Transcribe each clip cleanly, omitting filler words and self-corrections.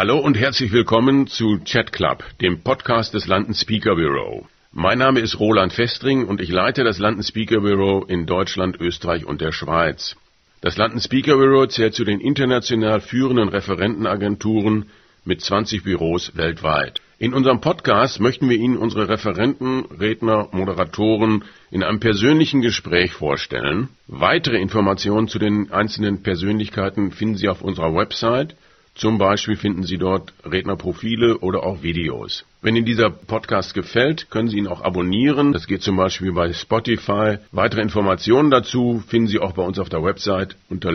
Hallo und herzlich willkommen zu Chat Club, dem Podcast des London Speaker Bureau. Mein Name ist Roland Festring und ich leite das London Speaker Bureau in Deutschland, Österreich und der Schweiz. Das London Speaker Bureau zählt zu den international führenden Referentenagenturen mit 20 Büros weltweit. In unserem Podcast möchten wir Ihnen unsere Referenten, Redner, Moderatoren in einem persönlichen Gespräch vorstellen. Weitere Informationen zu den einzelnen Persönlichkeiten finden Sie auf unserer Website. Zum Beispiel finden Sie dort Rednerprofile oder auch Videos. Wenn Ihnen dieser Podcast gefällt, können Sie ihn auch abonnieren. Das geht zum Beispiel bei Spotify. Weitere Informationen dazu finden Sie auch bei uns auf der Website unter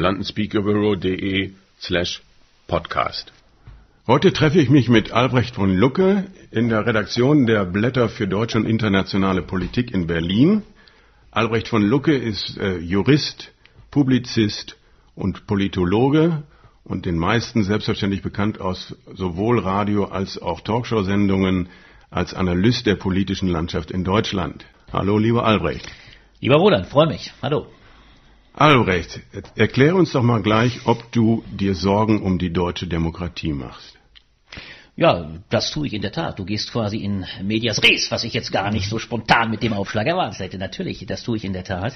londonspeakerbureau.de/podcast. Heute treffe ich mich mit Albrecht von Lucke in der Redaktion der Blätter für deutsche und internationale Politik in Berlin. Albrecht von Lucke ist Jurist, Publizist und Politologe und den meisten selbstverständlich bekannt aus sowohl Radio- als auch Talkshow-Sendungen als Analyst der politischen Landschaft in Deutschland. Hallo, lieber Albrecht. Lieber Roland, freue mich. Hallo. Albrecht, erklär uns doch mal gleich, ob du dir Sorgen um die deutsche Demokratie machst. Ja, das tue ich in der Tat. Du gehst quasi in medias res, was ich jetzt gar nicht so spontan mit dem Aufschlag erwartet hätte. Natürlich, das tue ich in der Tat.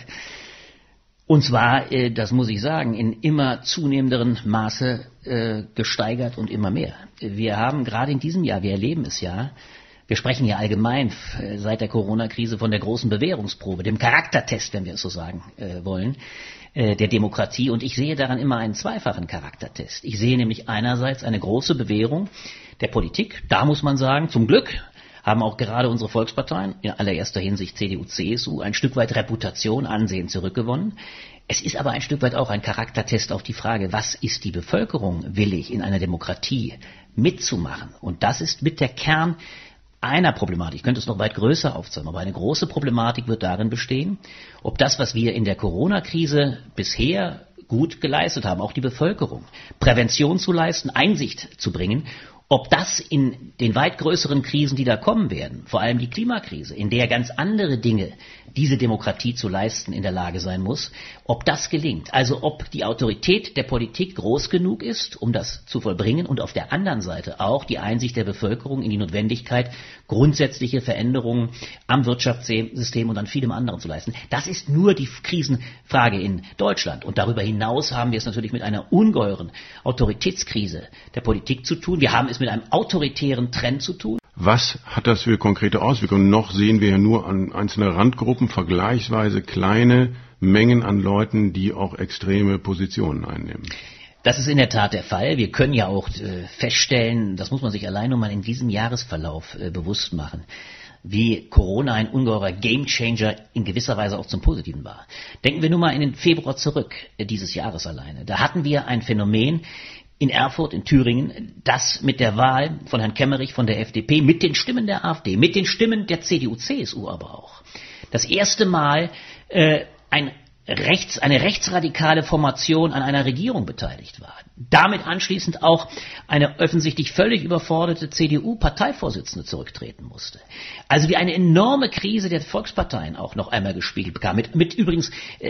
Und zwar, das muss ich sagen, in immer zunehmendem Maße gesteigert und immer mehr. Wir haben gerade in diesem Jahr, wir erleben es ja, wir sprechen ja allgemein seit der Corona-Krise von der großen Bewährungsprobe, dem Charaktertest, wenn wir es so sagen wollen, der Demokratie. Und ich sehe daran immer einen zweifachen Charaktertest. Ich sehe nämlich einerseits eine große Bewährung der Politik. Da muss man sagen, zum Glück haben auch gerade unsere Volksparteien, in allererster Hinsicht CDU, CSU, ein Stück weit Reputation, Ansehen zurückgewonnen. Es ist aber ein Stück weit auch ein Charaktertest auf die Frage, was ist die Bevölkerung willig, in einer Demokratie mitzumachen? Und das ist mit der Kern einer Problematik. Ich könnte es noch weit größer aufzeigen, aber eine große Problematik wird darin bestehen, ob das, was wir in der Corona-Krise bisher gut geleistet haben, auch die Bevölkerung, Prävention zu leisten, Einsicht zu bringen, ob das in den weit größeren Krisen, die da kommen werden, vor allem die Klimakrise, in der ganz andere Dinge diese Demokratie zu leisten in der Lage sein muss, ob das gelingt. Also ob die Autorität der Politik groß genug ist, um das zu vollbringen und auf der anderen Seite auch die Einsicht der Bevölkerung in die Notwendigkeit, grundsätzliche Veränderungen am Wirtschaftssystem und an vielem anderen zu leisten. Das ist nur die Krisenfrage in Deutschland. Und darüber hinaus haben wir es natürlich mit einer ungeheuren Autoritätskrise der Politik zu tun. Wir haben es mit einem autoritären Trend zu tun. Was hat das für konkrete Auswirkungen? Noch sehen wir ja nur an einzelne Randgruppen vergleichsweise kleine Mengen an Leuten, die auch extreme Positionen einnehmen. Das ist in der Tat der Fall. Wir können ja auch feststellen, das muss man sich allein nur mal in diesem Jahresverlauf bewusst machen, wie Corona ein ungeheurer Gamechanger in gewisser Weise auch zum Positiven war. Denken wir nur mal in den Februar zurück, dieses Jahres alleine. Da hatten wir ein Phänomen in Erfurt, in Thüringen, das mit der Wahl von Herrn Kemmerich von der FDP, mit den Stimmen der AfD, mit den Stimmen der CDU, CSU aber auch, das erste Mal eine rechtsradikale Formation an einer Regierung beteiligt war. Damit anschließend auch eine offensichtlich völlig überforderte CDU-Parteivorsitzende zurücktreten musste. Also wie eine enorme Krise der Volksparteien auch noch einmal gespiegelt bekam, mit übrigens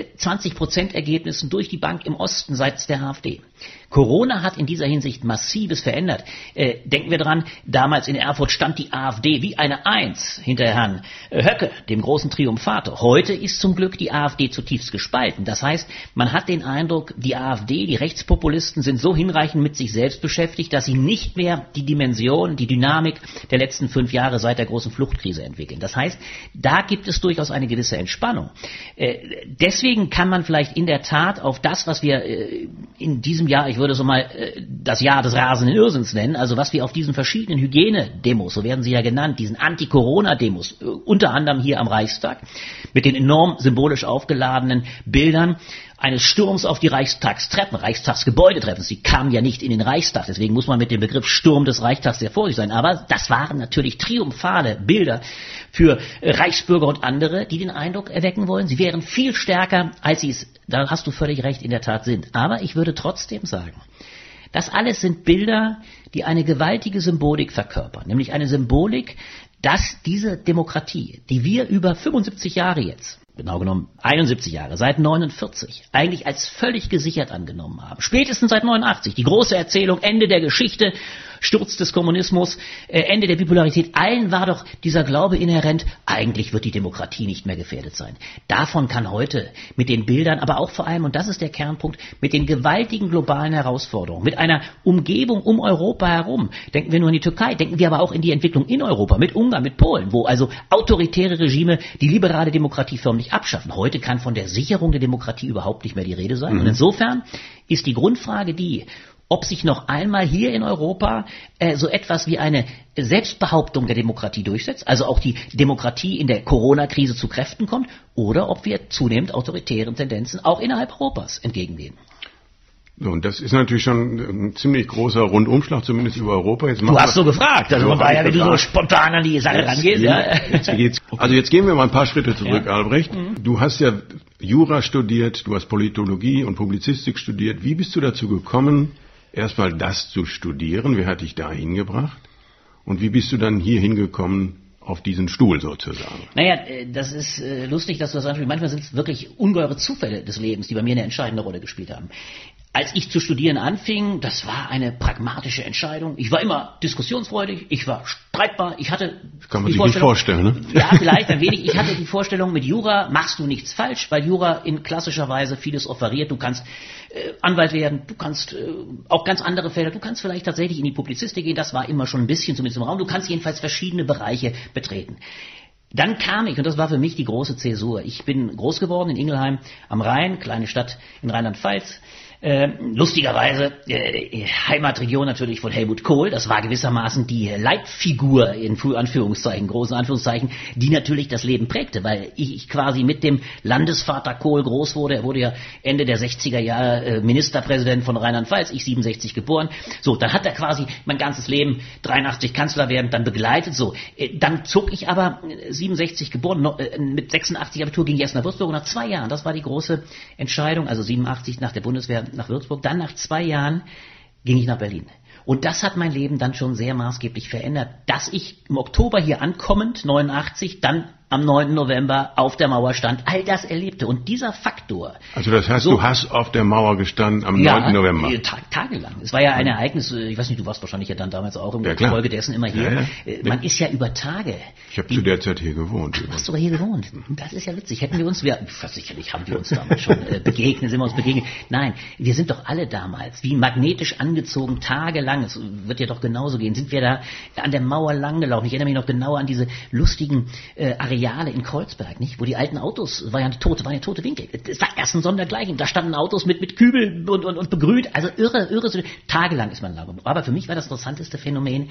20% Ergebnissen durch die Bank im Osten seitens der AfD. Corona hat in dieser Hinsicht Massives verändert. Denken wir dran, damals in Erfurt stand die AfD wie eine Eins hinter Herrn Höcke, dem großen Triumphator. Heute ist zum Glück die AfD zutiefst gespalten. Das heißt, man hat den Eindruck, die AfD, die Rechtspopulisten sind so hinreichend mit sich selbst beschäftigt, dass sie nicht mehr die Dimension, die Dynamik der letzten 5 Jahre seit der großen Fluchtkrise entwickeln. Das heißt, da gibt es durchaus eine gewisse Entspannung. Deswegen kann man vielleicht in der Tat auf das, was wir in diesem Jahr, ich würde so mal das Jahr des rasenden Irrsinns nennen, also was wir auf diesen verschiedenen Hygienedemos, so werden sie ja genannt, diesen Anti-Corona-Demos, unter anderem hier am Reichstag, mit den enorm symbolisch aufgeladenen Bildern eines Sturms auf die Reichstagstreppen, Reichstagsgebäudetreppen. Sie kamen ja nicht in den Reichstag, deswegen muss man mit dem Begriff Sturm des Reichstags sehr vorsichtig sein. Aber das waren natürlich triumphale Bilder für Reichsbürger und andere, die den Eindruck erwecken wollen, sie wären viel stärker, als sie es, da hast du völlig recht, in der Tat sind. Aber ich würde trotzdem sagen, das alles sind Bilder, die eine gewaltige Symbolik verkörpern, nämlich eine Symbolik, dass diese Demokratie, die wir über 75 Jahre jetzt, genau genommen 71 Jahre, seit 49, eigentlich als völlig gesichert angenommen haben. Spätestens seit 89, die große Erzählung, Ende der Geschichte, Sturz des Kommunismus, Ende der Bipolarität, allen war doch dieser Glaube inhärent, eigentlich wird die Demokratie nicht mehr gefährdet sein. Davon kann heute mit den Bildern, aber auch vor allem, und das ist der Kernpunkt, mit den gewaltigen globalen Herausforderungen, mit einer Umgebung um Europa herum, denken wir nur an die Türkei, denken wir aber auch in die Entwicklung in Europa, mit Ungarn, mit Polen, wo also autoritäre Regime die liberale Demokratie förmlich abschaffen. Heute kann von der Sicherung der Demokratie überhaupt nicht mehr die Rede sein. Und insofern ist die Grundfrage die, ob sich noch einmal hier in Europa so etwas wie eine Selbstbehauptung der Demokratie durchsetzt, also auch die Demokratie in der Corona-Krise zu Kräften kommt, oder ob wir zunehmend autoritären Tendenzen auch innerhalb Europas entgegengehen. So, und das ist natürlich schon ein ziemlich großer Rundumschlag, zumindest über Europa. Du hast so gefragt, also von daher, wie du so spontan an die Sache rangehst. Jetzt gehen wir mal ein paar Schritte zurück, Albrecht. Du hast ja Jura studiert, du hast Politologie und Publizistik studiert. Wie bist du dazu gekommen, erstmal das zu studieren? Wer hat dich da hingebracht? Und wie bist du dann hier hingekommen auf diesen Stuhl sozusagen? Naja, das ist lustig, dass du das ansprichst. Manchmal sind es wirklich ungeheure Zufälle des Lebens, die bei mir eine entscheidende Rolle gespielt haben. Als ich zu studieren anfing, das war eine pragmatische Entscheidung. Ich war immer diskussionsfreudig, ich war streitbar, ich hatte kann man sich nicht vorstellen, ne? Ja, vielleicht ein wenig. Ich hatte die Vorstellung, mit Jura machst du nichts falsch, weil Jura in klassischer Weise vieles offeriert. Du kannst Anwalt werden, du kannst auch ganz andere Felder, du kannst vielleicht tatsächlich in die Publizistik gehen, das war immer schon ein bisschen zumindest im Raum. Du kannst jedenfalls verschiedene Bereiche betreten. Dann kam ich, und das war für mich die große Zäsur, ich bin groß geworden in Ingelheim am Rhein, kleine Stadt in Rheinland-Pfalz. Lustigerweise Heimatregion natürlich von Helmut Kohl, das war gewissermaßen die Leitfigur in Anführungszeichen, großen Anführungszeichen, die natürlich das Leben prägte, weil ich quasi mit dem Landesvater Kohl groß wurde. Er wurde ja Ende der 60er Jahre Ministerpräsident von Rheinland-Pfalz, ich 67 geboren. So, dann hat er quasi mein ganzes Leben 83 Kanzler werden dann begleitet. So, dann zog ich aber 67 geboren, mit 86 Abitur ging ich erst nach Würzburg und nach 2 Jahren, das war die große Entscheidung, also 87 nach der Bundeswehr nach Würzburg, dann nach 2 Jahren ging ich nach Berlin. Und das hat mein Leben dann schon sehr maßgeblich verändert, dass ich im Oktober hier ankommend, 89, dann am 9. November auf der Mauer stand, all das erlebte. Und dieser Faktor... Also das heißt, du hast auf der Mauer gestanden am 9. November? Ja, tagelang. Es war ja ein Ereignis, ich weiß nicht, du warst wahrscheinlich ja dann damals auch im Folge dessen immer hier. Ja. Man ist ja über Tage... Ich habe zu der Zeit hier gewohnt. Du hast sogar hier gewohnt. Das ist ja witzig. Hätten wir uns... sicherlich haben wir uns damals schon begegnet, sind wir uns begegnet. Nein, wir sind doch alle damals wie magnetisch angezogen, tagelang, es wird ja doch genauso gehen, sind wir da an der Mauer langgelaufen. Ich erinnere mich noch genau an diese lustigen Areale in Kreuzberg, nicht? Wo die alten Autos, waren ja tote Winkel. Es war erst ein Sondergleichen. Da standen Autos mit Kübel und begrünt. Also irre. Tagelang ist man lang. Aber für mich war das interessanteste Phänomen,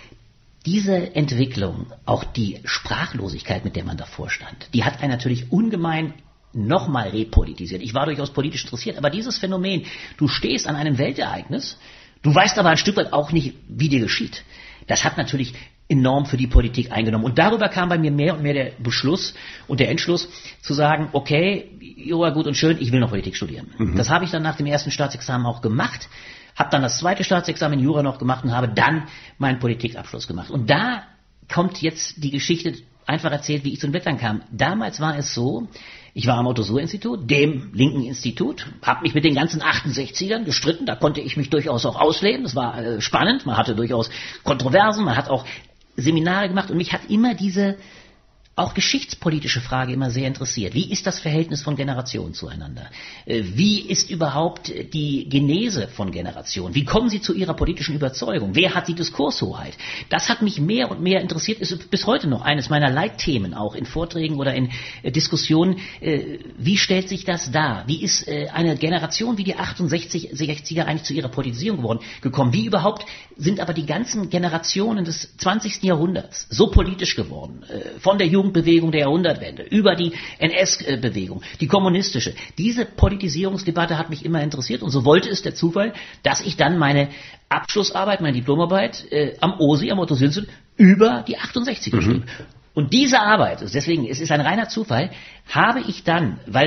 diese Entwicklung, auch die Sprachlosigkeit, mit der man davor stand, die hat einen natürlich ungemein nochmal repolitisiert. Ich war durchaus politisch interessiert, aber dieses Phänomen, du stehst an einem Weltereignis, du weißt aber ein Stück weit auch nicht, wie dir geschieht. Das hat natürlich enorm für die Politik eingenommen. Und darüber kam bei mir mehr und mehr der Beschluss und der Entschluss zu sagen, okay, Jura, gut und schön, ich will noch Politik studieren. Das habe ich dann nach dem ersten Staatsexamen auch gemacht, habe dann das zweite Staatsexamen in Jura noch gemacht und habe dann meinen Politikabschluss gemacht. Und da kommt jetzt die Geschichte, einfach erzählt, wie ich zu den Blättern kam. Damals war es so, ich war am Otto-Suhr-Institut, dem linken Institut, habe mich mit den ganzen 68ern gestritten, da konnte ich mich durchaus auch ausleben, das war spannend, man hatte durchaus Kontroversen, man hat auch Seminare gemacht und mich hat immer diese auch geschichtspolitische Frage immer sehr interessiert. Wie ist das Verhältnis von Generationen zueinander? Wie ist überhaupt die Genese von Generationen? Wie kommen sie zu ihrer politischen Überzeugung? Wer hat die Diskurshoheit? Das hat mich mehr und mehr interessiert, ist bis heute noch eines meiner Leitthemen, auch in Vorträgen oder in Diskussionen. Wie stellt sich das dar? Wie ist eine Generation wie die 68er eigentlich zu ihrer Politisierung gekommen? Wie überhaupt sind aber die ganzen Generationen des 20. Jahrhunderts so politisch geworden? Von der Jugendbewegung der Jahrhundertwende, über die NS-Bewegung, die kommunistische. Diese Politisierungsdebatte hat mich immer interessiert und so wollte es der Zufall, dass ich dann meine Abschlussarbeit, meine Diplomarbeit am OSI, am Otto-Suhr-Institut über die 68er schrieb. Und diese Arbeit, deswegen, es ist ein reiner Zufall, habe ich dann, weil es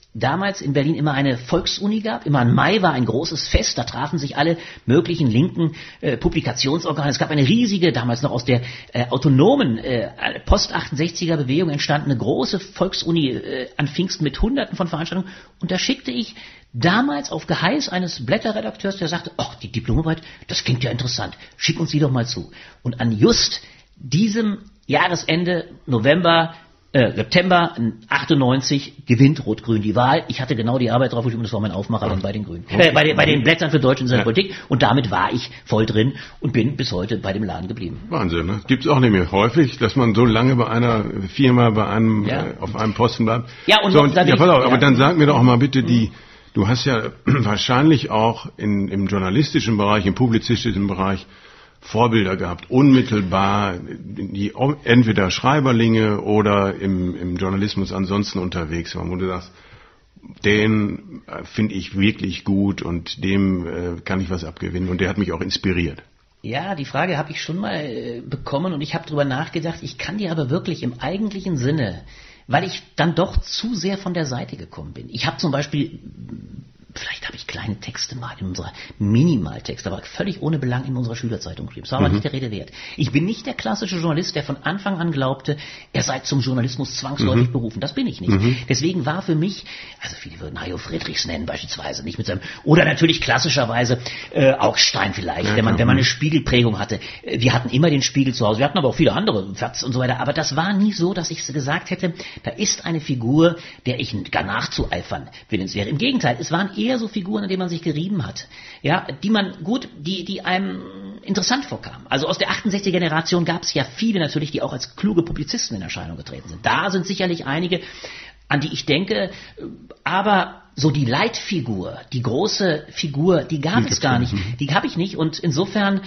damals in Berlin immer eine Volksuni gab. Immer im Mai war ein großes Fest, da trafen sich alle möglichen linken Publikationsorgane. Es gab eine riesige, damals noch aus der autonomen Post-68er Bewegung entstandene große Volksuni an Pfingsten mit Hunderten von Veranstaltungen. Und da schickte ich damals auf Geheiß eines Blätterredakteurs, der sagte, ach, die Diplomarbeit, das klingt ja interessant, schick uns die doch mal zu. Und an just diesem Jahresende, September 98 gewinnt Rot-Grün die Wahl. Ich hatte genau die Arbeit drauf, und das war mein Aufmacher dann bei den Grünen. Bei den Blättern für Deutsche und seine Politik. Und damit war ich voll drin und bin bis heute bei dem Laden geblieben. Wahnsinn, ne? Gibt's auch nicht mehr häufig, dass man so lange bei einer Firma, auf einem Posten bleibt. Ja, und, so, und pass auf, aber dann sag mir doch mal bitte du hast ja wahrscheinlich auch im journalistischen Bereich, im publizistischen Bereich Vorbilder gehabt, unmittelbar, die entweder Schreiberlinge oder im Journalismus ansonsten unterwegs waren, wo du sagst, den finde ich wirklich gut und dem kann ich was abgewinnen und der hat mich auch inspiriert. Ja, die Frage habe ich schon mal bekommen und ich habe drüber nachgedacht, ich kann dir aber wirklich im eigentlichen Sinne, weil ich dann doch zu sehr von der Seite gekommen bin. Ich habe zum Beispiel, vielleicht habe ich kleine Texte mal in unserer Minimaltexte, aber völlig ohne Belang in unserer Schülerzeitung geschrieben. Das war aber nicht der Rede wert. Ich bin nicht der klassische Journalist, der von Anfang an glaubte, er sei zum Journalismus zwangsläufig berufen. Das bin ich nicht. Deswegen war für mich, also viele würden Hajo Friedrichs nennen beispielsweise, nicht mit seinem, oder natürlich klassischerweise Augstein vielleicht, wenn man eine Spiegelprägung hatte. Wir hatten immer den Spiegel zu Hause. Wir hatten aber auch viele andere Fats und so weiter. Aber das war nie so, dass ich gesagt hätte, da ist eine Figur, der ich gar nachzueifern willenswert. Im Gegenteil, es waren eher so Figuren, an denen man sich gerieben hat, ja, die einem interessant vorkamen. Also aus der 68er-Generation gab es ja viele natürlich, die auch als kluge Publizisten in Erscheinung getreten sind. Da sind sicherlich einige, an die ich denke, aber so die Leitfigur, die große Figur, die gab es gar nicht. Die habe ich nicht und insofern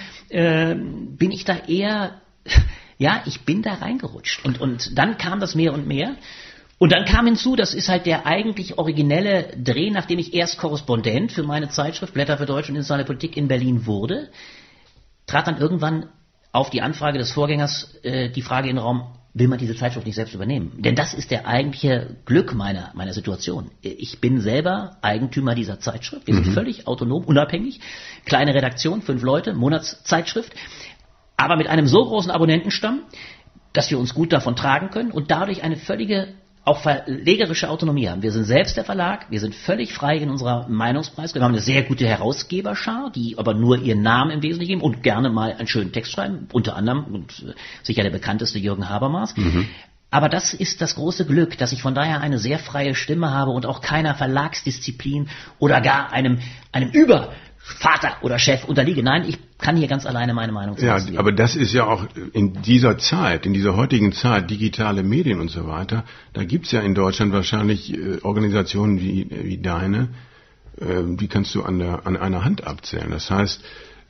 bin ich da eher, ja, ich bin da reingerutscht. Und dann kam das mehr und mehr. Und dann kam hinzu, das ist halt der eigentlich originelle Dreh, nachdem ich erst Korrespondent für meine Zeitschrift Blätter für Deutsche und internationale Politik in Berlin wurde, trat dann irgendwann auf die Anfrage des Vorgängers die Frage in den Raum, will man diese Zeitschrift nicht selbst übernehmen? Denn das ist der eigentliche Glück meiner Situation. Ich bin selber Eigentümer dieser Zeitschrift. Wir sind völlig autonom, unabhängig. Kleine Redaktion, 5 Leute, Monatszeitschrift. Aber mit einem so großen Abonnentenstamm, dass wir uns gut davon tragen können und dadurch eine völlige auch verlegerische Autonomie haben. Wir sind selbst der Verlag, wir sind völlig frei in unserer Meinungspreisgabe. Wir haben eine sehr gute Herausgeberschar, die aber nur ihren Namen im Wesentlichen geben und gerne mal einen schönen Text schreiben, unter anderem und sicher der bekannteste Jürgen Habermas. Aber das ist das große Glück, dass ich von daher eine sehr freie Stimme habe und auch keiner Verlagsdisziplin oder gar einem Übervater oder Chef unterliege. Nein, ich kann hier ganz alleine meine Meinung sagen. Ja, aber das ist ja auch in dieser Zeit, in dieser heutigen Zeit, digitale Medien und so weiter, da gibt's ja in Deutschland wahrscheinlich Organisationen wie deine, die kannst du an einer Hand abzählen. Das heißt,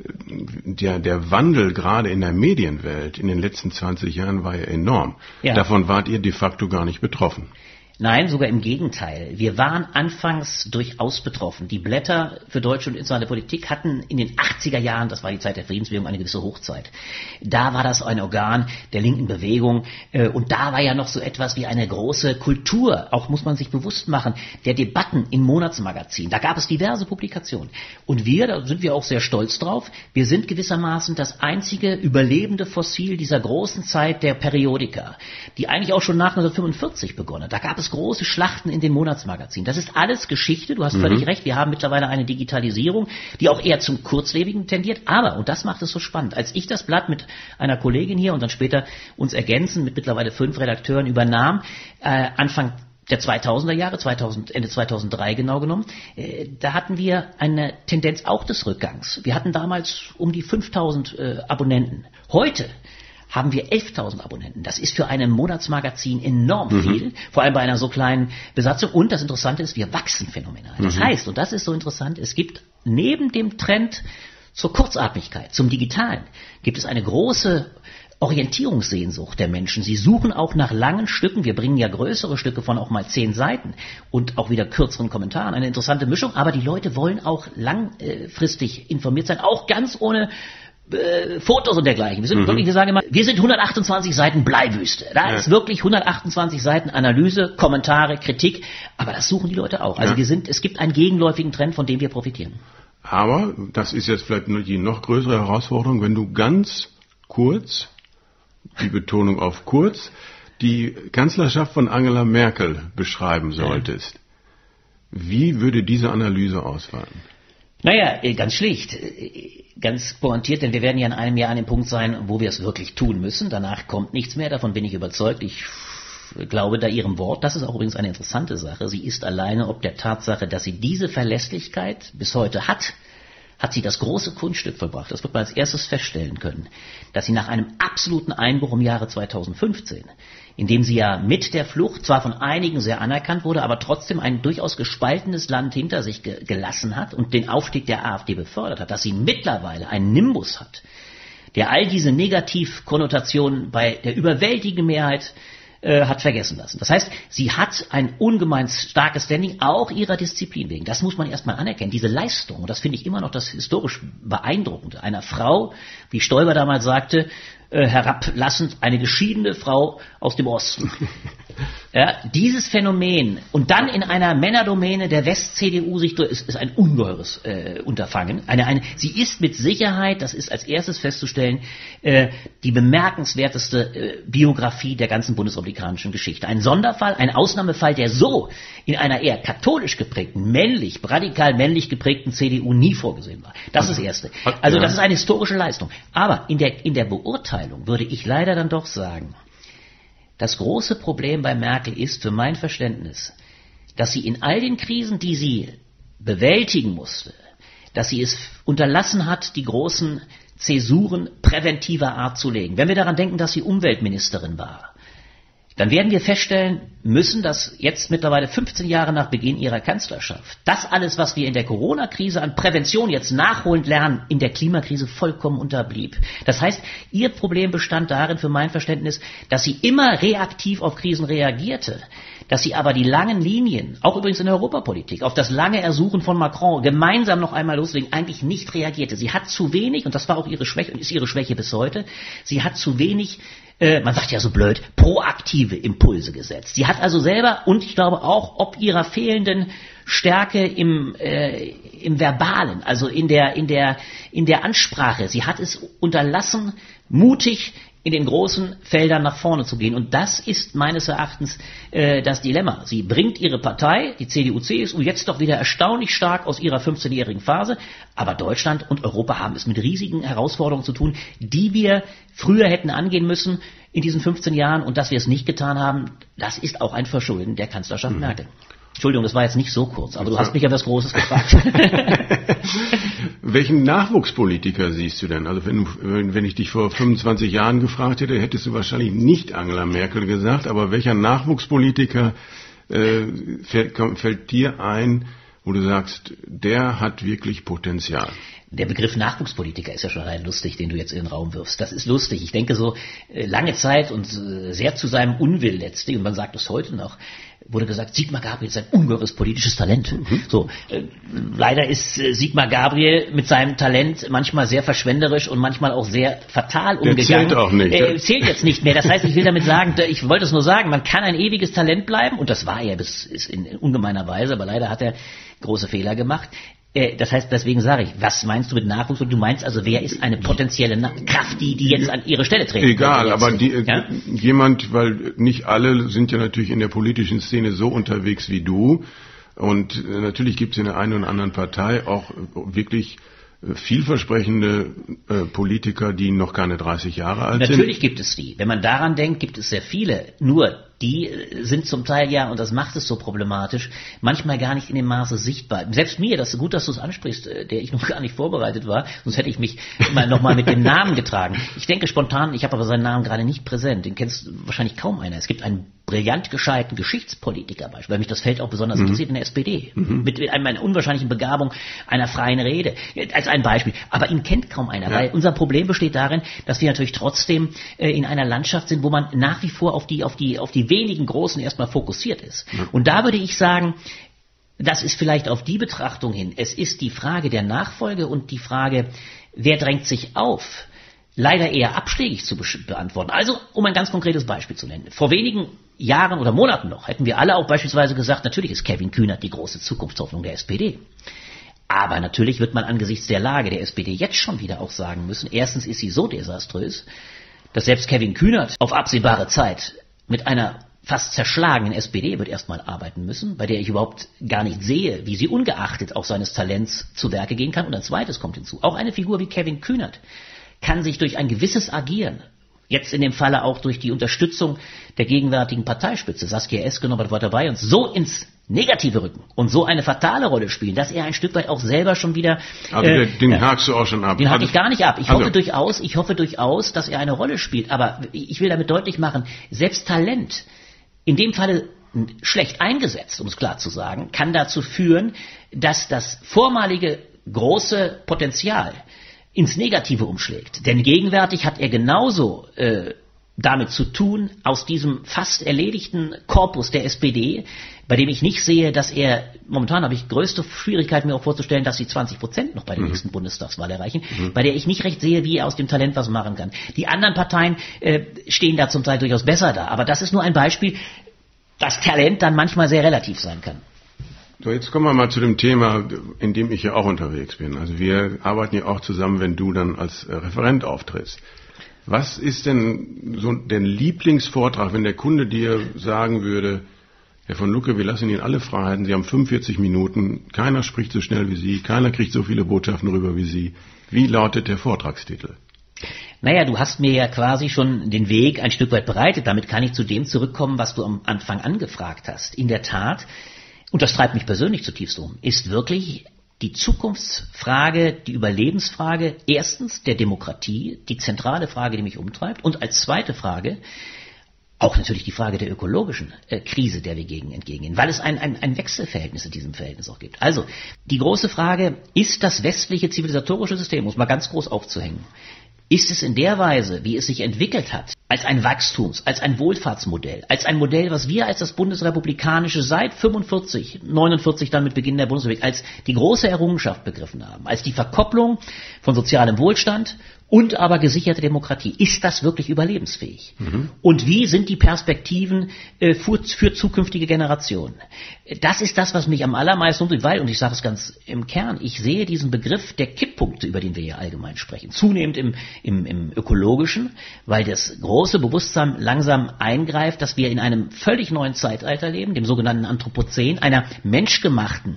der Wandel gerade in der Medienwelt in den letzten 20 Jahren war ja enorm. Ja. Davon wart ihr de facto gar nicht betroffen. Nein, sogar im Gegenteil. Wir waren anfangs durchaus betroffen. Die Blätter für Deutsche und internationale Politik hatten in den 80er Jahren, das war die Zeit der Friedensbewegung, eine gewisse Hochzeit. Da war das ein Organ der linken Bewegung und da war ja noch so etwas wie eine große Kultur, auch muss man sich bewusst machen, der Debatten in Monatsmagazinen. Da gab es diverse Publikationen. Und da sind wir auch sehr stolz drauf, wir sind gewissermaßen das einzige überlebende Fossil dieser großen Zeit der Periodika, die eigentlich auch schon nach 1945 begonnen hat. Da gab es große Schlachten in den Monatsmagazinen. Das ist alles Geschichte, du hast völlig recht, wir haben mittlerweile eine Digitalisierung, die auch eher zum Kurzlebigen tendiert, aber, und das macht es so spannend, als ich das Blatt mit einer Kollegin hier und dann später uns ergänzen mit mittlerweile 5 Redakteuren übernahm, Anfang der 2000er Jahre, Ende 2003 genau genommen, da hatten wir eine Tendenz auch des Rückgangs. Wir hatten damals um die 5000 Abonnenten. Heute haben wir 11.000 Abonnenten. Das ist für ein Monatsmagazin enorm viel, vor allem bei einer so kleinen Besatzung. Und das Interessante ist, wir wachsen phänomenal. Das heißt, und das ist so interessant, es gibt neben dem Trend zur Kurzatmigkeit, zum Digitalen, gibt es eine große Orientierungssehnsucht der Menschen. Sie suchen auch nach langen Stücken. Wir bringen ja größere Stücke von auch mal 10 Seiten und auch wieder kürzeren Kommentaren. Eine interessante Mischung. Aber die Leute wollen auch langfristig informiert sein, auch ganz ohne Fotos und dergleichen. Wir sind wirklich, wir sagen immer, wir sind 128 Seiten Bleiwüste. Da ist wirklich 128 Seiten Analyse, Kommentare, Kritik, aber das suchen die Leute auch. Also es gibt einen gegenläufigen Trend, von dem wir profitieren. Aber das ist jetzt vielleicht die noch größere Herausforderung, wenn du ganz kurz, die Betonung auf kurz, die Kanzlerschaft von Angela Merkel beschreiben solltest. Wie würde diese Analyse ausfallen? Naja, ganz schlicht, ganz pointiert, denn wir werden ja in einem Jahr an dem Punkt sein, wo wir es wirklich tun müssen. Danach kommt nichts mehr, davon bin ich überzeugt. Ich glaube da ihrem Wort. Das ist auch übrigens eine interessante Sache. Sie ist alleine ob der Tatsache, dass sie diese Verlässlichkeit bis heute hat sie das große Kunststück vollbracht. Das wird man als erstes feststellen können, dass sie nach einem absoluten Einbruch im Jahre 2015, in dem sie ja mit der Flucht zwar von einigen sehr anerkannt wurde, aber trotzdem ein durchaus gespaltenes Land hinter sich gelassen hat und den Aufstieg der AfD befördert hat, dass sie mittlerweile einen Nimbus hat, der all diese Negativkonnotationen bei der überwältigenden Mehrheit hat vergessen lassen. Das heißt, sie hat ein ungemein starkes Standing, auch ihrer Disziplin wegen. Das muss man erstmal anerkennen. Diese Leistung, und das finde ich immer noch das historisch Beeindruckende, einer Frau, wie Stoiber damals sagte, herablassend, eine geschiedene Frau aus dem Osten. Ja, dieses Phänomen und dann in einer Männerdomäne der West-CDU sich durch, ist ein ungeheures Unterfangen. Sie ist mit Sicherheit, das ist als erstes festzustellen, die bemerkenswerteste Biografie der ganzen bundesrepublikanischen Geschichte. Ein Sonderfall, ein Ausnahmefall, der so in einer eher katholisch geprägten, radikal männlich geprägten CDU nie vorgesehen war. Das ist das Erste. Also das ist eine historische Leistung. Aber in der Beurteilung würde ich leider dann doch sagen, das große Problem bei Merkel ist für mein Verständnis, dass sie in all den Krisen, die sie bewältigen musste, dass sie es unterlassen hat, die großen Zäsuren präventiver Art zu legen. Wenn wir daran denken, dass sie Umweltministerin war, dann werden wir feststellen müssen, dass jetzt mittlerweile 15 Jahre nach Beginn ihrer Kanzlerschaft, das alles, was wir in der Corona-Krise an Prävention jetzt nachholend lernen, in der Klimakrise vollkommen unterblieb. Das heißt, ihr Problem bestand darin, für mein Verständnis, dass sie immer reaktiv auf Krisen reagierte, dass sie aber die langen Linien, auch übrigens in der Europapolitik, auf das lange Ersuchen von Macron, gemeinsam noch einmal loslegen, eigentlich nicht reagierte. Sie hat zu wenig, und das war auch ihre Schwäche, und ist ihre Schwäche bis heute, sie hat zu wenig, man sagt ja so blöd, proaktive Impulse gesetzt. Sie hat also selber, und ich glaube auch, ob ihrer fehlenden Stärke im Verbalen, also in der Ansprache, sie hat es unterlassen, mutig in den großen Feldern nach vorne zu gehen. Und das ist meines Erachtens das Dilemma. Sie bringt ihre Partei, die CDU-CSU, jetzt doch wieder erstaunlich stark aus ihrer 15-jährigen Phase. Aber Deutschland und Europa haben es mit riesigen Herausforderungen zu tun, die wir früher hätten angehen müssen in diesen 15 Jahren. Und dass wir es nicht getan haben, das ist auch ein Verschulden der Kanzlerschaft Merkel. Entschuldigung, das war jetzt nicht so kurz, aber du hast mich ja was Großes gefragt. Welchen Nachwuchspolitiker siehst du denn? Also wenn ich dich vor 25 Jahren gefragt hätte, hättest du wahrscheinlich nicht Angela Merkel gesagt, aber welcher Nachwuchspolitiker fällt dir ein, wo du sagst, der hat wirklich Potenzial? Der Begriff Nachwuchspolitiker ist ja schon rein lustig, den du jetzt in den Raum wirfst. Das ist lustig. Ich denke so, lange Zeit und sehr zu seinem Unwill letztlich, und man sagt es heute noch, wurde gesagt, Sigmar Gabriel ist ein ungeheures politisches Talent. So, leider ist Sigmar Gabriel mit seinem Talent manchmal sehr verschwenderisch und manchmal auch sehr fatal umgegangen. Zählt auch nicht. Zählt jetzt nicht mehr. Das heißt, ich will damit sagen, ich wollte es nur sagen, man kann ein ewiges Talent bleiben, und das war er ist in ungemeiner Weise, aber leider hat er große Fehler gemacht. Das heißt, deswegen sage ich, was meinst du mit Nachwuchs? Und du meinst also, wer ist eine potenzielle Kraft, die jetzt an ihre Stelle treten? Egal, aber jemand, weil nicht alle sind ja natürlich in der politischen Szene so unterwegs wie du. Und natürlich gibt es in der einen oder anderen Partei auch wirklich vielversprechende Politiker, die noch keine 30 Jahre alt sind. Natürlich gibt es die. Wenn man daran denkt, gibt es sehr viele. Nur die sind zum Teil ja, und das macht es so problematisch, manchmal gar nicht in dem Maße sichtbar. Selbst mir, das ist gut, dass du es ansprichst, der ich noch gar nicht vorbereitet war, sonst hätte ich mich nochmal mit dem Namen getragen. Ich denke spontan, ich habe aber seinen Namen gerade nicht präsent, den kennst wahrscheinlich kaum einer. Es gibt einen brillant gescheiten Geschichtspolitiker, weil mich das Feld auch besonders interessiert, in der SPD, mit einer unwahrscheinlichen Begabung einer freien Rede, als ein Beispiel. Aber ihn kennt kaum einer, weil unser Problem besteht darin, dass wir natürlich trotzdem in einer Landschaft sind, wo man nach wie vor auf die wenigen Großen erstmal fokussiert ist. Und da würde ich sagen, das ist vielleicht auf die Betrachtung hin. Es ist die Frage der Nachfolge und die Frage wer drängt sich auf, leider eher abschlägig zu beantworten. Also, um ein ganz konkretes Beispiel zu nennen. Vor wenigen Jahren oder Monaten noch hätten wir alle auch beispielsweise gesagt, natürlich ist Kevin Kühnert die große Zukunftshoffnung der SPD. Aber natürlich wird man angesichts der Lage der SPD jetzt schon wieder auch sagen müssen, erstens ist sie so desaströs, dass selbst Kevin Kühnert auf absehbare Zeit mit einer fast zerschlagenen SPD wird erstmal arbeiten müssen, bei der ich überhaupt gar nicht sehe, wie sie ungeachtet auch seines Talents zu Werke gehen kann. Und ein zweites kommt hinzu. Auch eine Figur wie Kevin Kühnert kann sich durch ein gewisses Agieren, jetzt in dem Falle auch durch die Unterstützung der gegenwärtigen Parteispitze, Saskia Esken war dabei, uns so ins Negative rücken und so eine fatale Rolle spielen, dass er ein Stück weit auch selber schon wieder... Also den hakst du auch schon ab. Den hake ich gar nicht ab. Ich hoffe durchaus, dass er eine Rolle spielt. Aber ich will damit deutlich machen, selbst Talent, in dem Falle schlecht eingesetzt, um es klar zu sagen, kann dazu führen, dass das vormalige große Potenzial ins Negative umschlägt. Denn gegenwärtig hat er genauso damit zu tun, aus diesem fast erledigten Korpus der SPD, bei dem ich nicht sehe, dass er, momentan habe ich größte Schwierigkeiten mir auch vorzustellen, dass sie 20% noch bei der nächsten Bundestagswahl erreichen, bei der ich nicht recht sehe, wie er aus dem Talent was machen kann. Die anderen Parteien stehen da zum Teil durchaus besser da, aber das ist nur ein Beispiel, dass Talent dann manchmal sehr relativ sein kann. So, jetzt kommen wir mal zu dem Thema, in dem ich ja auch unterwegs bin. Also wir arbeiten ja auch zusammen, wenn du dann als Referent auftrittst. Was ist denn so der Lieblingsvortrag, wenn der Kunde dir sagen würde, Herr von Lucke, wir lassen Ihnen alle Freiheiten, Sie haben 45 Minuten, keiner spricht so schnell wie Sie, keiner kriegt so viele Botschaften rüber wie Sie. Wie lautet der Vortragstitel? Naja, du hast mir ja quasi schon den Weg ein Stück weit bereitet. Damit kann ich zu dem zurückkommen, was du am Anfang angefragt hast. In der Tat, und das treibt mich persönlich zutiefst um, ist wirklich die Zukunftsfrage, die Überlebensfrage erstens der Demokratie, die zentrale Frage, die mich umtreibt, und als zweite Frage auch natürlich die Frage der ökologischen Krise, der wir entgegengehen, weil es ein Wechselverhältnis in diesem Verhältnis auch gibt. Also, die große Frage, ist das westliche zivilisatorische System, muss mal ganz groß aufzuhängen, ist es in der Weise, wie es sich entwickelt hat, als ein als ein Wohlfahrtsmodell, als ein Modell, was wir als das bundesrepublikanische seit 45, 49 dann mit Beginn der Bundesrepublik als die große Errungenschaft begriffen haben, als die Verkopplung von sozialem Wohlstand und aber gesicherte Demokratie. Ist das wirklich überlebensfähig? Und wie sind die Perspektiven für zukünftige Generationen? Das ist das, was mich am allermeisten umtreibt, weil, und ich sage es ganz im Kern, ich sehe diesen Begriff der Kipppunkte, über den wir hier allgemein sprechen, zunehmend im ökologischen, weil das große Bewusstsein langsam eingreift, dass wir in einem völlig neuen Zeitalter leben, dem sogenannten Anthropozän, einer menschgemachten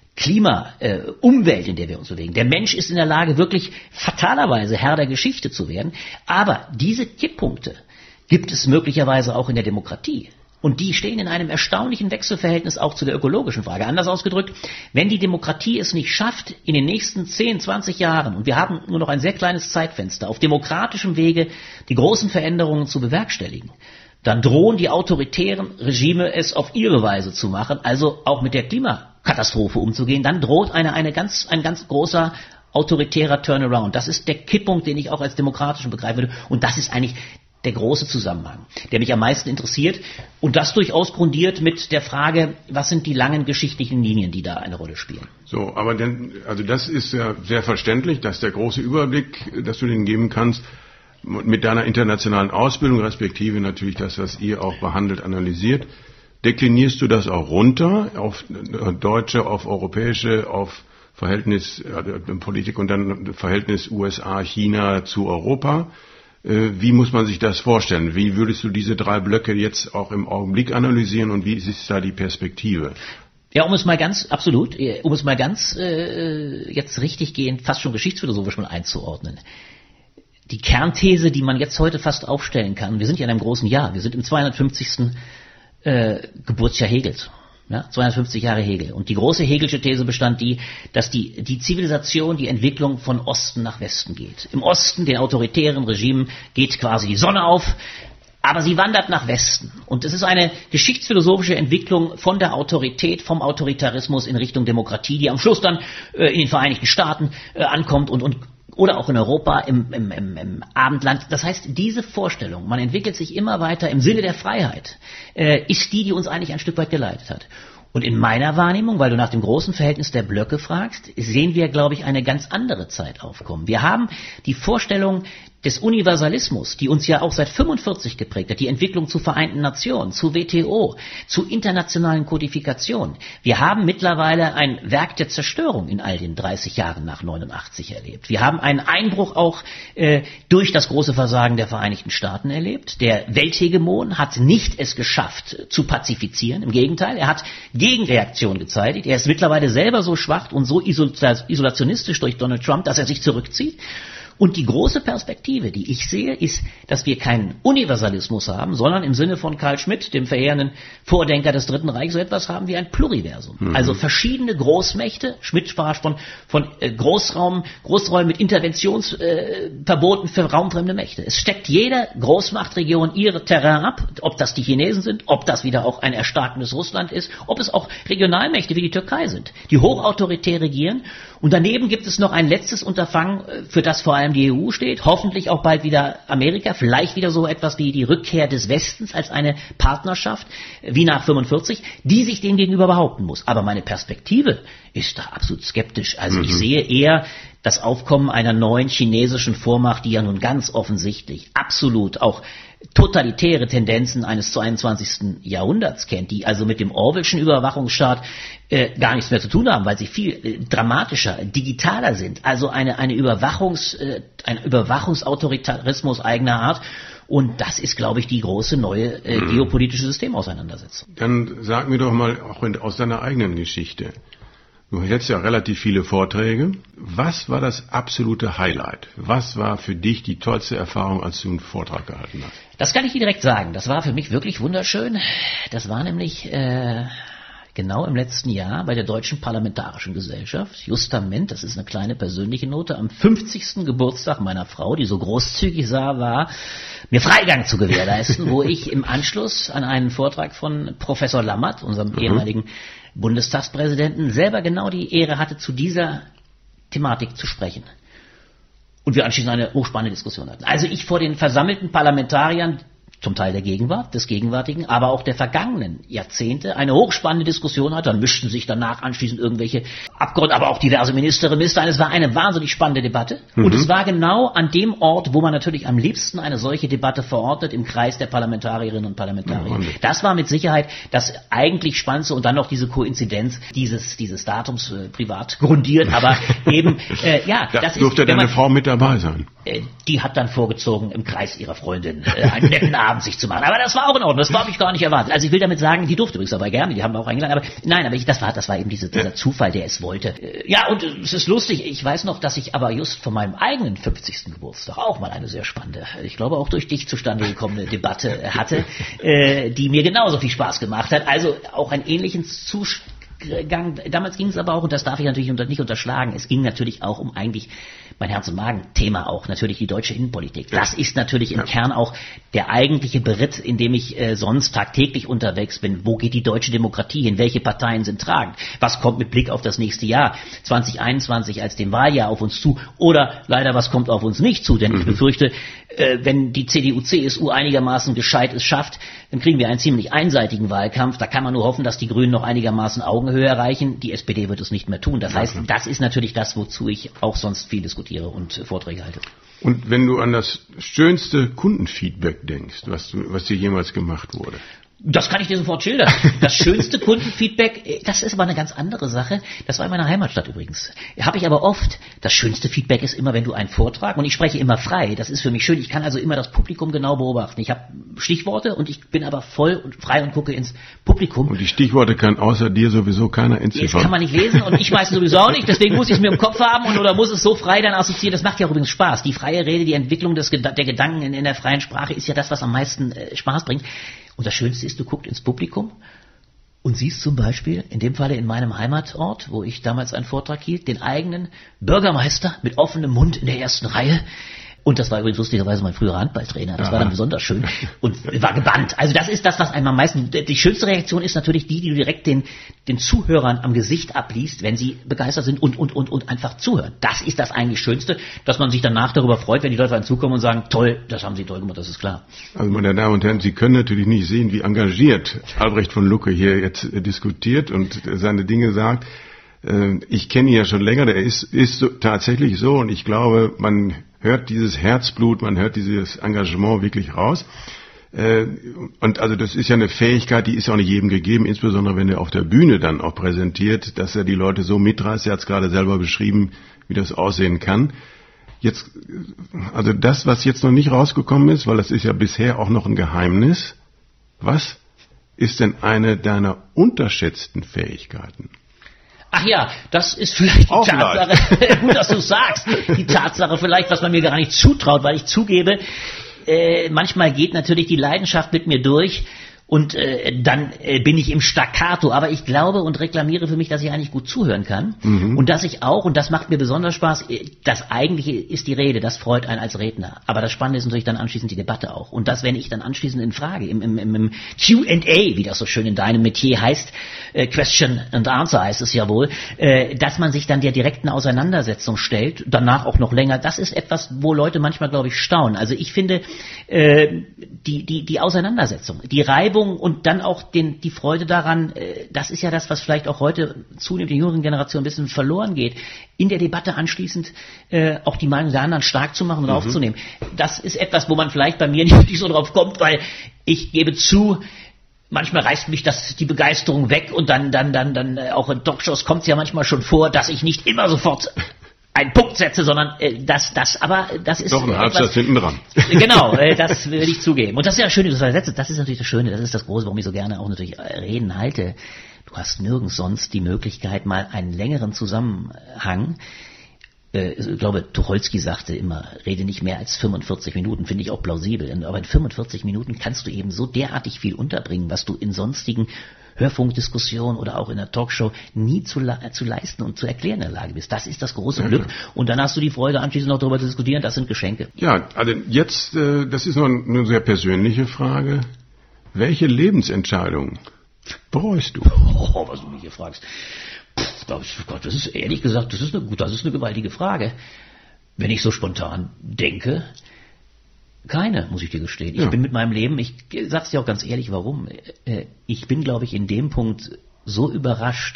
Umwelt, in der wir uns bewegen. Der Mensch ist in der Lage, wirklich fatalerweise Herr der Geschichte zu werden. Aber diese Kipppunkte gibt es möglicherweise auch in der Demokratie. Und die stehen in einem erstaunlichen Wechselverhältnis auch zu der ökologischen Frage. Anders ausgedrückt, wenn die Demokratie es nicht schafft, in den nächsten 10, 20 Jahren, und wir haben nur noch ein sehr kleines Zeitfenster, auf demokratischem Wege die großen Veränderungen zu bewerkstelligen, dann drohen die autoritären Regime es auf ihre Weise zu machen, also auch mit der Klimakatastrophe umzugehen, dann droht ein ganz großer autoritärer Turnaround. Das ist der Kipppunkt, den ich auch als demokratischen begreifen würde, und das ist eigentlich der große Zusammenhang, der mich am meisten interessiert, und das durchaus grundiert mit der Frage, was sind die langen geschichtlichen Linien, die da eine Rolle spielen. So, aber also das ist ja sehr verständlich, dass der große Überblick, dass du den geben kannst, mit deiner internationalen Ausbildung, respektive natürlich das, was ihr auch behandelt, analysiert, deklinierst du das auch runter auf deutsche, auf europäische, auf Verhältnis Politik und dann Verhältnis USA, China zu Europa? Wie muss man sich das vorstellen? Wie würdest du diese drei Blöcke jetzt auch im Augenblick analysieren und wie ist da die Perspektive? Ja, um es mal ganz jetzt richtig gehend, fast schon geschichtsphilosophisch mal einzuordnen. Die Kernthese, die man jetzt heute fast aufstellen kann, wir sind ja in einem großen Jahr, wir sind im 250. Geburtsjahr Hegels, ja, 250 Jahre Hegel. Und die große Hegelsche These bestand dass die Zivilisation, die Entwicklung von Osten nach Westen geht. Im Osten, den autoritären Regimen, geht quasi die Sonne auf, aber sie wandert nach Westen. Und es ist eine geschichtsphilosophische Entwicklung von der Autorität, vom Autoritarismus in Richtung Demokratie, die am Schluss dann in den Vereinigten Staaten ankommt oder auch in Europa im Abendland. Das heißt, diese Vorstellung, man entwickelt sich immer weiter im Sinne der Freiheit, ist die uns eigentlich ein Stück weit geleitet hat. Und in meiner Wahrnehmung, weil du nach dem großen Verhältnis der Blöcke fragst, sehen wir, glaube ich, eine ganz andere Zeit aufkommen. Wir haben die Vorstellung des Universalismus, die uns ja auch seit 45 geprägt hat, die Entwicklung zu Vereinten Nationen, zu WTO, zu internationalen Kodifikationen. Wir haben mittlerweile ein Werk der Zerstörung in all den 30 Jahren nach 89 erlebt. Wir haben einen Einbruch auch durch das große Versagen der Vereinigten Staaten erlebt. Der Welthegemon hat nicht es geschafft zu pazifizieren. Im Gegenteil, er hat Gegenreaktion gezeigt. Er ist mittlerweile selber so schwach und so isolationistisch durch Donald Trump, dass er sich zurückzieht. Und die große Perspektive, die ich sehe, ist, dass wir keinen Universalismus haben, sondern im Sinne von Carl Schmitt, dem verheerenden Vordenker des Dritten Reichs, so etwas haben wie ein Pluriversum. Also verschiedene Großmächte. Schmitt sprach von Großräumen mit Interventionsverboten für raumfremde Mächte. Es steckt jede Großmachtregion ihre Terrain ab, ob das die Chinesen sind, ob das wieder auch ein erstarkendes Russland ist, ob es auch Regionalmächte wie die Türkei sind, die hochautoritär regieren. Und daneben gibt es noch ein letztes Unterfangen, für das vor allem die EU steht, hoffentlich auch bald wieder Amerika, vielleicht wieder so etwas wie die Rückkehr des Westens als eine Partnerschaft, wie nach 45, die sich dem gegenüber behaupten muss. Aber meine Perspektive ist da absolut skeptisch. Also ich sehe eher das Aufkommen einer neuen chinesischen Vormacht, die ja nun ganz offensichtlich absolut auch totalitäre Tendenzen eines 22. Jahrhunderts kennt, die also mit dem Orwellschen Überwachungsstaat gar nichts mehr zu tun haben, weil sie viel dramatischer, digitaler sind. Also ein Überwachungsautoritarismus eigener Art. Und das ist, glaube ich, die große neue geopolitische Systemauseinandersetzung. Dann sag mir doch mal auch aus deiner eigenen Geschichte. Du hältst ja relativ viele Vorträge. Was war das absolute Highlight? Was war für dich die tollste Erfahrung, als du einen Vortrag gehalten hast? Das kann ich dir direkt sagen. Das war für mich wirklich wunderschön. Das war nämlich genau im letzten Jahr bei der Deutschen Parlamentarischen Gesellschaft. Justament, das ist eine kleine persönliche Note, am 50. Geburtstag meiner Frau, die so großzügig war, mir Freigang zu gewährleisten, wo ich im Anschluss an einen Vortrag von Professor Lammert, unserem ehemaligen Bundestagspräsidenten, selber genau die Ehre hatte, zu dieser Thematik zu sprechen. Und wir anschließend eine hochspannende Diskussion hatten. Also ich vor den versammelten Parlamentariern, zum Teil der Gegenwart, des Gegenwärtigen, aber auch der vergangenen Jahrzehnte, eine hochspannende Diskussion hat. Dann mischten sich danach anschließend irgendwelche Abgeordnete, aber auch diverse Ministerinnen und Minister ein. Es war eine wahnsinnig spannende Debatte. Und es war genau an dem Ort, wo man natürlich am liebsten eine solche Debatte verordnet, im Kreis der Parlamentarierinnen und Parlamentarier. Das war mit Sicherheit das eigentlich Spannendste und dann noch diese Koinzidenz dieses Datums privat grundiert. Aber eben, das durfte deine Frau mit dabei sein. Die hat dann vorgezogen, im Kreis ihrer Freundin einen netten Abend sich zu machen. Aber das war auch in Ordnung, das habe ich gar nicht erwartet. Also ich will damit sagen, die durfte übrigens dabei gerne, die haben auch eingeladen, das war eben dieser Zufall, der es wollte. Ja, und es ist lustig, ich weiß noch, dass ich aber just von meinem eigenen 50. Geburtstag auch mal eine sehr spannende, ich glaube auch durch dich zustande gekommene Debatte hatte, die mir genauso viel Spaß gemacht hat. Also auch einen ähnlichen Zugang. Damals ging es aber auch, und das darf ich natürlich nicht unterschlagen, es ging natürlich auch um eigentlich mein Herz- und Magen-Thema auch, natürlich die deutsche Innenpolitik. Das ist natürlich im Kern auch der eigentliche Beritt, in dem ich sonst tagtäglich unterwegs bin. Wo geht die deutsche Demokratie hin? Welche Parteien sind tragend? Was kommt mit Blick auf das nächste Jahr 2021 als dem Wahljahr auf uns zu? Oder leider, was kommt auf uns nicht zu? Denn ich befürchte, wenn die CDU, CSU einigermaßen gescheit es schafft, dann kriegen wir einen ziemlich einseitigen Wahlkampf. Da kann man nur hoffen, dass die Grünen noch einigermaßen Augenhöhe erreichen. Die SPD wird es nicht mehr tun. Das heißt, das ist natürlich das, wozu ich auch sonst viel diskutiere und Vorträge halte. Und wenn du an das schönste Kundenfeedback denkst, was dir jemals gemacht wurde? Das kann ich dir sofort schildern. Das schönste Kundenfeedback, das ist aber eine ganz andere Sache. Das war in meiner Heimatstadt übrigens. Habe ich aber oft. Das schönste Feedback ist immer, wenn du einen Vortrag, und ich spreche immer frei, das ist für mich schön, ich kann also immer das Publikum genau beobachten. Ich habe Stichworte und ich bin aber voll und frei und gucke ins Publikum. Und die Stichworte kann außer dir sowieso keiner entziffern. Das kann man nicht lesen und ich meistens sowieso auch nicht, deswegen muss ich es mir im Kopf haben oder muss es so frei dann assoziieren. Das macht ja auch übrigens Spaß. Die freie Rede, die Entwicklung der Gedanken in der freien Sprache ist ja das, was am meisten Spaß bringt. Und das Schönste ist, du guckst ins Publikum und siehst zum Beispiel, in dem Falle in meinem Heimatort, wo ich damals einen Vortrag hielt, den eigenen Bürgermeister mit offenem Mund in der ersten Reihe, Und das war übrigens lustigerweise mein früherer Handballtrainer. Das war dann besonders schön und war gebannt. Also das ist das, was einem am meisten... Die schönste Reaktion ist natürlich die du direkt den Zuhörern am Gesicht abliest, wenn sie begeistert sind und einfach zuhören. Das ist das eigentlich Schönste, dass man sich danach darüber freut, wenn die Leute anzukommen und sagen, toll, das haben Sie toll gemacht, das ist klar. Also meine Damen und Herren, Sie können natürlich nicht sehen, wie engagiert Albrecht von Lucke hier jetzt diskutiert und seine Dinge sagt. Ich kenne ihn ja schon länger, der ist so, tatsächlich so, und ich glaube, man hört dieses Herzblut, man hört dieses Engagement wirklich raus. Und also das ist ja eine Fähigkeit, die ist auch nicht jedem gegeben, insbesondere wenn er auf der Bühne dann auch präsentiert, dass er die Leute so mitreißt. Er hat es gerade selber beschrieben, wie das aussehen kann. Jetzt, also das, was jetzt noch nicht rausgekommen ist, weil das ist ja bisher auch noch ein Geheimnis, was ist denn eine deiner unterschätzten Fähigkeiten? Ach ja, das ist vielleicht die Tatsache, gut, dass du es sagst, die Tatsache vielleicht, was man mir gar nicht zutraut, weil ich zugebe, manchmal geht natürlich die Leidenschaft mit mir durch und dann bin ich im Staccato, aber ich glaube und reklamiere für mich, dass ich eigentlich gut zuhören kann und dass ich auch, und das macht mir besonders Spaß, das Eigentliche ist die Rede, das freut einen als Redner, aber das Spannende ist natürlich dann anschließend die Debatte auch und das, wenn ich dann anschließend in Frage, im Q&A, wie das so schön in deinem Metier heißt, Question and Answer heißt es ja wohl, dass man sich dann der direkten Auseinandersetzung stellt, danach auch noch länger, das ist etwas, wo Leute manchmal, glaube ich, staunen. Also ich finde, die Auseinandersetzung, die Reibung und dann auch die Freude daran, das ist ja das, was vielleicht auch heute zunehmend in der jüngeren Generation ein bisschen verloren geht, in der Debatte anschließend auch die Meinung der anderen stark zu machen und aufzunehmen. Das ist etwas, wo man vielleicht bei mir nicht so drauf kommt, weil ich gebe zu, manchmal reißt mich die Begeisterung weg und dann auch in Talkshows kommt es ja manchmal schon vor, dass ich nicht immer sofort einen Punkt setze, sondern das ist doch ein Halbsatz hinten dran. Genau, das will ich zugeben. Und das ist ja schön, das ist natürlich das Schöne, das ist das Große, warum ich so gerne auch natürlich Reden halte. Du hast nirgends sonst die Möglichkeit, mal einen längeren Zusammenhang. Ich glaube, Tucholsky sagte immer, rede nicht mehr als 45 Minuten, finde ich auch plausibel. Aber in 45 Minuten kannst du eben so derartig viel unterbringen, was du in sonstigen Hörfunkdiskussionen oder auch in der Talkshow nie zu leisten und zu erklären in der Lage bist. Das ist das große Glück. Und dann hast du die Freude, anschließend noch darüber zu diskutieren. Das sind Geschenke. Ja, also jetzt, das ist noch eine sehr persönliche Frage. Welche Lebensentscheidung bereust du? Oh, was du mich hier fragst. Gott, das ist ehrlich gesagt, das ist eine gewaltige Frage. Wenn ich so spontan denke, keine, muss ich dir gestehen. Ich bin mit meinem Leben, ich sag's dir auch ganz ehrlich, warum. Ich bin, glaube ich, in dem Punkt so überrascht,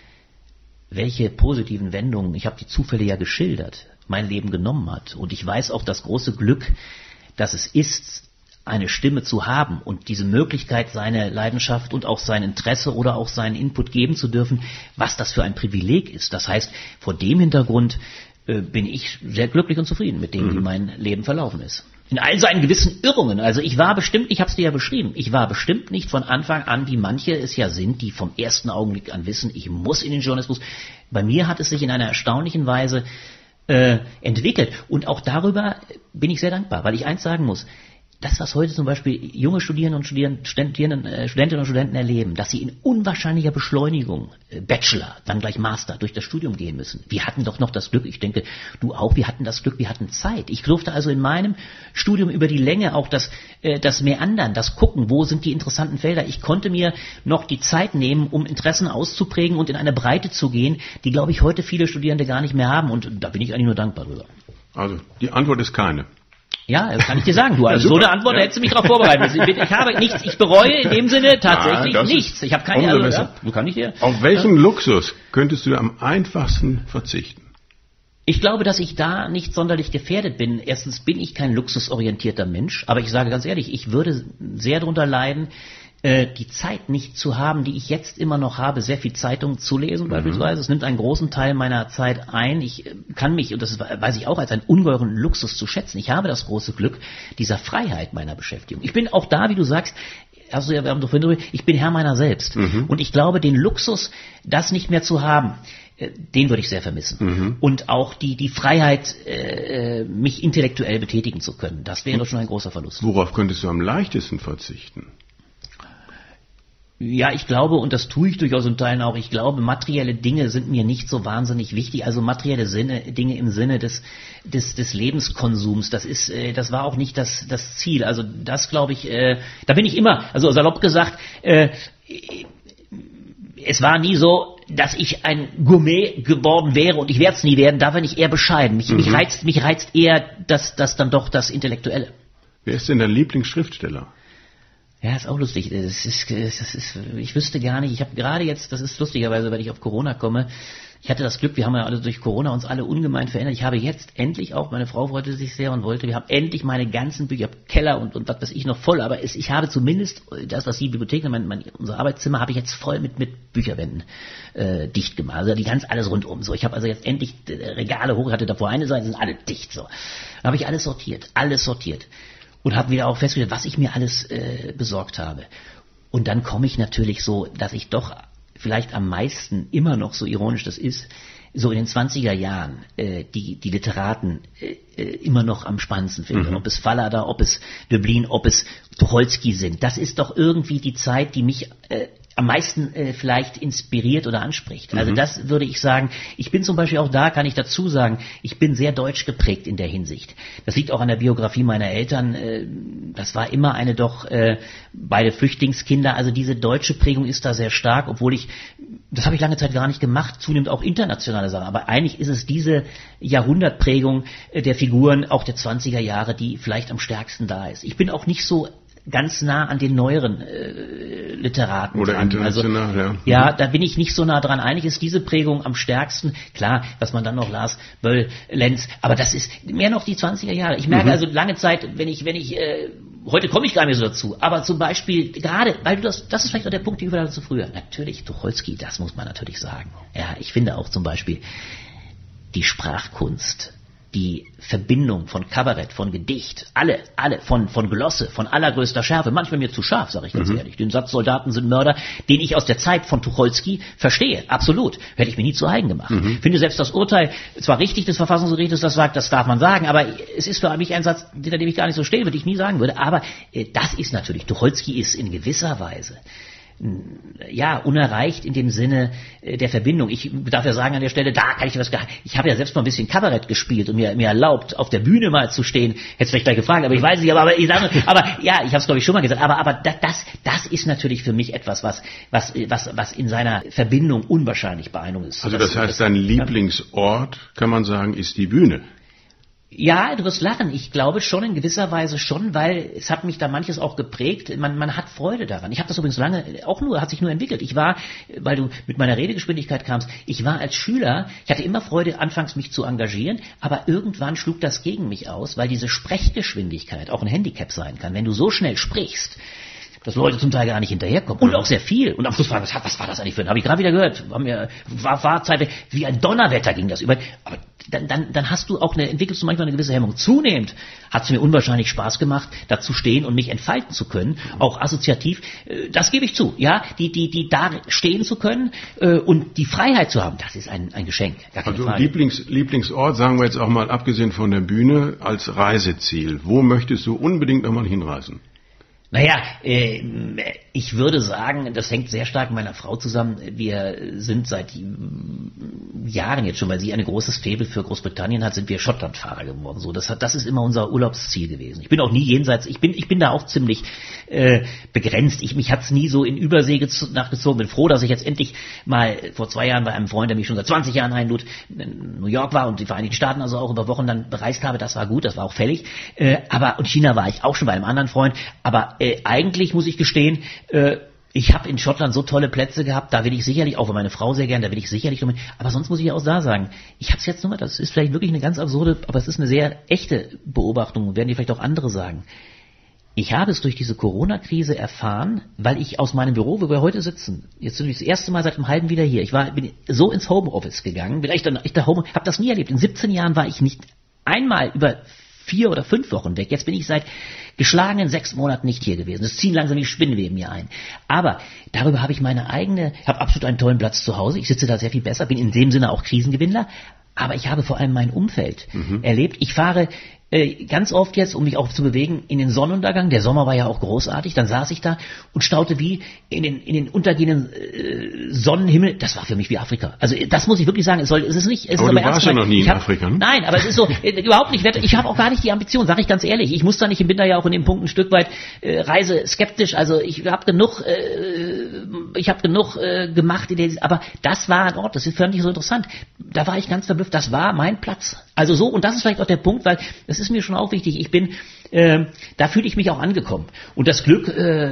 welche positiven Wendungen, ich habe die Zufälle ja geschildert, mein Leben genommen hat. Und ich weiß auch das große Glück, dass es ist, eine Stimme zu haben und diese Möglichkeit, seine Leidenschaft und auch sein Interesse oder auch seinen Input geben zu dürfen, was das für ein Privileg ist. Das heißt, vor dem Hintergrund bin ich sehr glücklich und zufrieden mit dem, wie mein Leben verlaufen ist. In all seinen gewissen Irrungen. Also ich habe es dir ja beschrieben, ich war bestimmt nicht von Anfang an, wie manche es ja sind, die vom ersten Augenblick an wissen, ich muss in den Journalismus. Bei mir hat es sich in einer erstaunlichen Weise entwickelt. Und auch darüber bin ich sehr dankbar, weil ich eins sagen muss, das, was heute zum Beispiel junge Studierende und Studentinnen und Studenten erleben, dass sie in unwahrscheinlicher Beschleunigung, Bachelor, dann gleich Master, durch das Studium gehen müssen. Wir hatten doch noch das Glück, ich denke, du auch, wir hatten das Glück, wir hatten Zeit. Ich durfte also in meinem Studium über die Länge auch das Meandern, das Gucken, wo sind die interessanten Felder. Ich konnte mir noch die Zeit nehmen, um Interessen auszuprägen und in eine Breite zu gehen, die, glaube ich, heute viele Studierende gar nicht mehr haben. Und da bin ich eigentlich nur dankbar drüber. Also, die Antwort ist keine. Ja, das kann ich dir sagen, du. Also so eine Antwort, da hättest du mich darauf vorbereitet. Ich habe nichts, ich bereue in dem Sinne tatsächlich nichts. Ich habe keine, kann ich dir. Auf welchen Luxus könntest du am einfachsten verzichten? Ich glaube, dass ich da nicht sonderlich gefährdet bin. Erstens bin ich kein luxusorientierter Mensch, aber ich sage ganz ehrlich, ich würde sehr darunter leiden, die Zeit nicht zu haben, die ich jetzt immer noch habe, sehr viel Zeitung zu lesen beispielsweise. Es nimmt einen großen Teil meiner Zeit ein. Ich kann mich, und das weiß ich auch, als einen ungeheuren Luxus zu schätzen. Ich habe das große Glück dieser Freiheit meiner Beschäftigung. Ich bin auch da, wie du sagst, ich bin Herr meiner selbst. Und ich glaube, den Luxus, das nicht mehr zu haben, den würde ich sehr vermissen. Und auch die Freiheit, mich intellektuell betätigen zu können, das wäre doch schon ein großer Verlust. Worauf könntest du am leichtesten verzichten? Ja, ich glaube, und das tue ich durchaus in Teilen auch, ich glaube, materielle Dinge sind mir nicht so wahnsinnig wichtig, also materielle Dinge im Sinne des Lebenskonsums, das war auch nicht das Ziel, also das glaube ich, da bin ich immer, also salopp gesagt, es war nie so, dass ich ein Gourmet geworden wäre und ich werde es nie werden, da bin ich eher bescheiden, mich reizt eher das dann doch das Intellektuelle. Wer ist denn dein Lieblingsschriftsteller? Ja, ist auch lustig. Das ist, ich wüsste gar nicht. Ich habe gerade jetzt, das ist lustigerweise, weil ich auf Corona komme. Ich hatte das Glück, wir haben ja alle durch Corona uns alle ungemein verändert. Ich habe jetzt endlich auch, meine Frau freute sich sehr und wollte, wir haben endlich meine ganzen Bücher, Keller und was weiß ich noch voll, aber ich habe zumindest das, was die Bibliothek, unser Arbeitszimmer habe ich jetzt voll mit Bücherwänden dicht gemacht. Also die ganz alles rundum. So, ich habe also jetzt endlich Regale hoch, hatte davor eine Seite, sind alle dicht. So, da habe ich alles sortiert. Und habe wieder auch festgestellt, was ich mir alles besorgt habe. Und dann komme ich natürlich so, dass ich doch vielleicht am meisten, immer noch so ironisch das ist, so in den 20er Jahren die Literaten immer noch am spannendsten finde. Ob es Fallada, ob es Döblin, ob es Tucholsky sind. Das ist doch irgendwie die Zeit, die mich am meisten vielleicht inspiriert oder anspricht. Also das würde ich sagen. Ich bin zum Beispiel auch da, kann ich dazu sagen, ich bin sehr deutsch geprägt in der Hinsicht. Das liegt auch an der Biografie meiner Eltern. Das war immer eine doch beide Flüchtlingskinder. Also diese deutsche Prägung ist da sehr stark, obwohl das habe ich lange Zeit gar nicht gemacht, zunehmend auch internationale Sachen. Aber eigentlich ist es diese Jahrhundertprägung der Figuren auch der 20er Jahre, die vielleicht am stärksten da ist. Ich bin auch nicht so ganz nah an den neueren Literaten oder dran. international, also, ja, da bin ich nicht so nah dran. Eigentlich ist diese Prägung am stärksten. Klar, was man dann noch las, Böll, Lenz, aber das ist mehr noch die 20er Jahre. Ich merke also lange Zeit, wenn ich heute komme ich gar nicht mehr so dazu, aber zum Beispiel gerade, weil das ist vielleicht auch der Punkt, die Überleitung zu früher. Natürlich, Tucholsky, das muss man natürlich sagen. Ja, ich finde auch zum Beispiel die Sprachkunst, die Verbindung von Kabarett, von Gedicht, alle, von Glosse, von allergrößter Schärfe, manchmal mir zu scharf, sage ich ganz ehrlich. Den Satz Soldaten sind Mörder, den ich aus der Zeit von Tucholsky verstehe, absolut. Hätte ich mir nie zu eigen gemacht. Finde selbst das Urteil zwar richtig des Verfassungsgerichtes, das sagt, das darf man sagen, aber es ist für mich ein Satz, hinter dem ich gar nicht so stehe, würde ich nie sagen würde. Aber das ist natürlich, Tucholsky ist in gewisser Weise ja, unerreicht in dem Sinne der Verbindung. Ich darf ja sagen an der Stelle, da kann ich habe ja selbst mal ein bisschen Kabarett gespielt und mir erlaubt, auf der Bühne mal zu stehen. Hättest vielleicht gleich gefragt, aber ich weiß nicht, aber ich habe es glaube ich schon mal gesagt, aber das ist natürlich für mich etwas, was in seiner Verbindung unwahrscheinlich beeindruckend ist. Also das heißt, dein Lieblingsort, kann man sagen, ist die Bühne. Ja, du wirst lachen. Ich glaube schon, in gewisser Weise schon, weil es hat mich da manches auch geprägt. Man hat Freude daran. Ich habe das übrigens hat sich nur entwickelt. Ich war, weil du mit meiner Redegeschwindigkeit kamst, ich war als Schüler, ich hatte immer Freude, anfangs mich zu engagieren, aber irgendwann schlug das gegen mich aus, weil diese Sprechgeschwindigkeit auch ein Handicap sein kann. Wenn du so schnell sprichst, dass Leute zum Teil gar nicht hinterherkommen. Und auch sehr viel. Und am Schluss war was war das eigentlich für ein? Habe ich gerade wieder gehört. War Zeit, wie ein Donnerwetter ging das über. Aber dann entwickelst du manchmal eine gewisse Hemmung. Zunehmend hat es mir unwahrscheinlich Spaß gemacht, da zu stehen und mich entfalten zu können, auch assoziativ. Das gebe ich zu. Ja, die da stehen zu können und die Freiheit zu haben, das ist ein Geschenk. Gar keine Frage. Lieblingsort, sagen wir jetzt auch mal, abgesehen von der Bühne, als Reiseziel. Wo möchtest du unbedingt nochmal hinreisen? Naja, ich würde sagen, das hängt sehr stark mit meiner Frau zusammen. Wir sind seit Jahren jetzt schon, weil sie ein großes Faible für Großbritannien hat, sind wir Schottlandfahrer geworden. So, das ist immer unser Urlaubsziel gewesen. Ich bin auch nie jenseits, ich bin da auch ziemlich begrenzt. Mich hat's nie so in Übersee nachgezogen. Bin froh, dass ich jetzt endlich mal vor 2 Jahren bei einem Freund, der mich schon seit 20 Jahren einlud, in New York war und die Vereinigten Staaten also auch über Wochen dann bereist habe. Das war gut, das war auch fällig. Und China war ich auch schon bei einem anderen Freund. Aber eigentlich muss ich gestehen, ich habe in Schottland so tolle Plätze gehabt, da will ich sicherlich, auch für meine Frau sehr gern, da will ich sicherlich noch mit, aber sonst muss ich auch da sagen, ich habe es jetzt nur mal, das ist vielleicht wirklich eine ganz absurde, aber es ist eine sehr echte Beobachtung, werden die vielleicht auch andere sagen. Ich habe es durch diese Corona-Krise erfahren, weil ich aus meinem Büro, wo wir heute sitzen, jetzt sind wir das erste Mal seit einem halben wieder hier, bin so ins Homeoffice gegangen, habe das nie erlebt, in 17 Jahren war ich nicht einmal über 4 oder 5 Wochen weg. Jetzt bin ich seit geschlagenen 6 Monaten nicht hier gewesen. Es ziehen langsam die Spinnweben mir ein. Aber darüber habe ich habe absolut einen tollen Platz zu Hause. Ich sitze da sehr viel besser, bin in dem Sinne auch Krisengewinnler. Aber ich habe vor allem mein Umfeld erlebt. Ich fahre ganz oft jetzt, um mich auch zu bewegen, in den Sonnenuntergang. Der Sommer war ja auch großartig. Dann saß ich da und staute wie in den untergehenden Sonnenhimmel. Das war für mich wie Afrika. Also das muss ich wirklich sagen. Es ist nicht. Es aber ist du warst ja noch nie in Afrika, ne? Nein, aber es ist so überhaupt nicht. Ich habe auch gar nicht die Ambition, sage ich ganz ehrlich. Ich muss da nicht. Ich bin da ja auch in dem Punkt ein Stück weit reiseskeptisch. Also ich habe genug gemacht. Aber das war ein Ort. Das fand ich so interessant. Da war ich ganz verblüfft. Das war mein Platz. Also so, und das ist vielleicht auch der Punkt, weil das ist mir schon auch wichtig. Ich bin, da fühle ich mich auch angekommen. Und das Glück,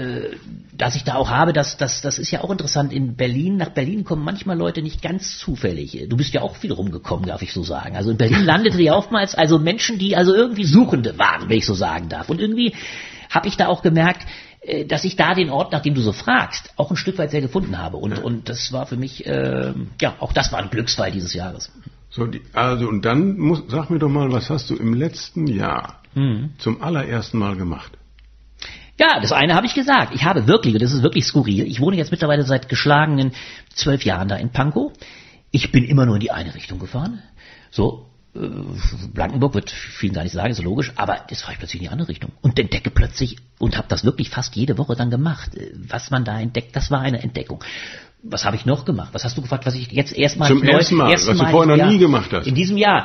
das ich da auch habe, das ist ja auch interessant. In Berlin, nach Berlin kommen manchmal Leute nicht ganz zufällig. Du bist ja auch viel rumgekommen, darf ich so sagen. Also in Berlin landete ja oftmals also Menschen, die also irgendwie Suchende waren, wenn ich so sagen darf. Und irgendwie habe ich da auch gemerkt, dass ich da den Ort, nach dem du so fragst, auch ein Stück weit sehr gefunden habe. Und das war für mich, auch das war ein Glücksfall dieses Jahres. So, und dann sag mir doch mal, was hast du im letzten Jahr zum allerersten Mal gemacht? Ja, das eine habe ich gesagt. Ich habe wirklich, und das ist wirklich skurril, ich wohne jetzt mittlerweile seit geschlagenen 12 Jahren da in Pankow. Ich bin immer nur in die eine Richtung gefahren. So, Blankenburg wird vielen gar nicht sagen, ist logisch, aber das fahre ich plötzlich in die andere Richtung und entdecke plötzlich und habe das wirklich fast jede Woche dann gemacht. Was man da entdeckt, das war eine Entdeckung. Was habe ich noch gemacht? Was hast du gefragt, was ich jetzt erstmal... Zum ersten Mal, was du vorher noch nie gemacht hast. In diesem Jahr.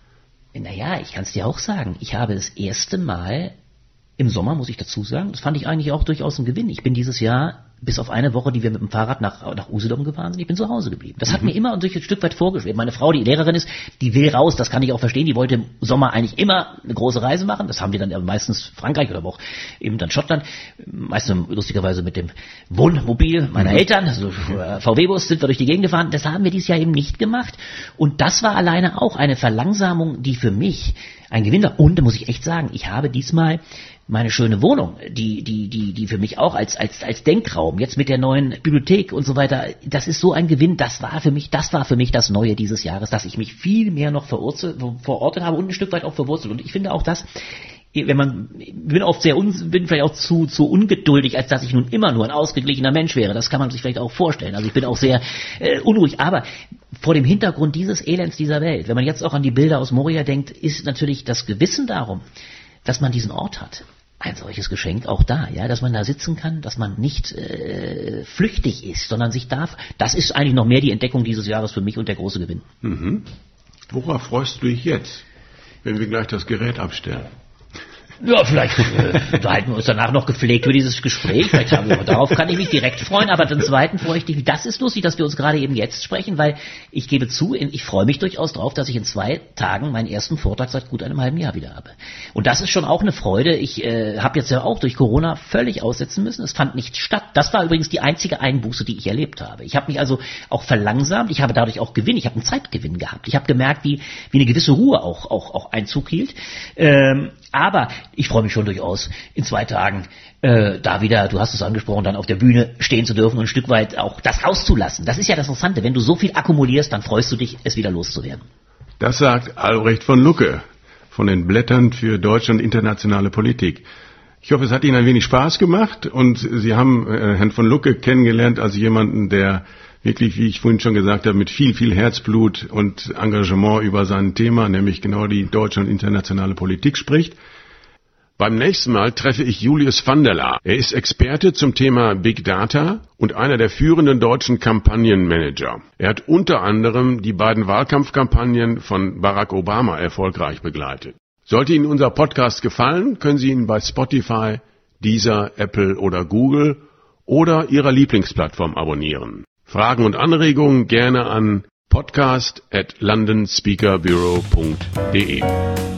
Naja, ich kann es dir auch sagen. Ich habe das erste Mal im Sommer, muss ich dazu sagen, das fand ich eigentlich auch durchaus ein Gewinn. Ich bin dieses Jahr, bis auf eine Woche, die wir mit dem Fahrrad nach Usedom gefahren sind, ich bin zu Hause geblieben. Das hat mir immer durch ein Stück weit vorgeschwebt. Meine Frau, die Lehrerin ist, die will raus, das kann ich auch verstehen. Die wollte im Sommer eigentlich immer eine große Reise machen. Das haben wir dann meistens Frankreich oder aber auch eben dann Schottland. Meistens lustigerweise mit dem Wohnmobil meiner Eltern, also VW-Bus, sind wir durch die Gegend gefahren. Das haben wir dieses Jahr eben nicht gemacht. Und das war alleine auch eine Verlangsamung, die für mich ein Gewinn war. Und da muss ich echt sagen, ich habe diesmal meine schöne Wohnung, die für mich auch als Denkraum, jetzt mit der neuen Bibliothek und so weiter, das ist so ein Gewinn, das war für mich das Neue dieses Jahres, dass ich mich viel mehr noch verortet habe und ein Stück weit auch verwurzelt. Und ich finde auch das, bin vielleicht auch zu ungeduldig, als dass ich nun immer nur ein ausgeglichener Mensch wäre. Das kann man sich vielleicht auch vorstellen. Also ich bin auch sehr unruhig. Aber vor dem Hintergrund dieses Elends dieser Welt, wenn man jetzt auch an die Bilder aus Moria denkt, ist natürlich das Gewissen darum, dass man diesen Ort hat. Ein solches Geschenk auch da, ja, dass man da sitzen kann, dass man nicht flüchtig ist, sondern sich darf. Das ist eigentlich noch mehr die Entdeckung dieses Jahres für mich und der große Gewinn. Mhm. Worauf freust du dich jetzt, wenn wir gleich das Gerät abstellen? Ja, vielleicht unterhalten wir uns danach noch gepflegt über dieses Gespräch. Darauf kann ich mich direkt freuen. Aber den zweiten freue ich mich. Das ist lustig, dass wir uns gerade eben jetzt sprechen, weil ich gebe zu, ich freue mich durchaus drauf, dass ich in 2 Tagen meinen ersten Vortrag seit gut einem halben Jahr wieder habe. Und das ist schon auch eine Freude. Ich habe jetzt ja auch durch Corona völlig aussetzen müssen. Es fand nicht statt. Das war übrigens die einzige Einbuße, die ich erlebt habe. Ich habe mich also auch verlangsamt. Ich habe dadurch auch Gewinn. Ich habe einen Zeitgewinn gehabt. Ich habe gemerkt, wie eine gewisse Ruhe auch Einzug hielt. Aber ich freue mich schon durchaus, in 2 Tagen da wieder, du hast es angesprochen, dann auf der Bühne stehen zu dürfen und ein Stück weit auch das rauszulassen. Das ist ja das Interessante. Wenn du so viel akkumulierst, dann freust du dich, es wieder loszuwerden. Das sagt Albrecht von Lucke von den Blättern für deutsche und internationale Politik. Ich hoffe, es hat Ihnen ein wenig Spaß gemacht und Sie haben Herrn von Lucke kennengelernt als jemanden, der wirklich, wie ich vorhin schon gesagt habe, mit viel, viel Herzblut und Engagement über sein Thema, nämlich genau die deutsche und internationale Politik spricht. Beim nächsten Mal treffe ich Julius van der Laar. Er ist Experte zum Thema Big Data und einer der führenden deutschen Kampagnenmanager. Er hat unter anderem die beiden Wahlkampfkampagnen von Barack Obama erfolgreich begleitet. Sollte Ihnen unser Podcast gefallen, können Sie ihn bei Spotify, Deezer, Apple oder Google oder Ihrer Lieblingsplattform abonnieren. Fragen und Anregungen gerne an podcast@londonspeakerbureau.de.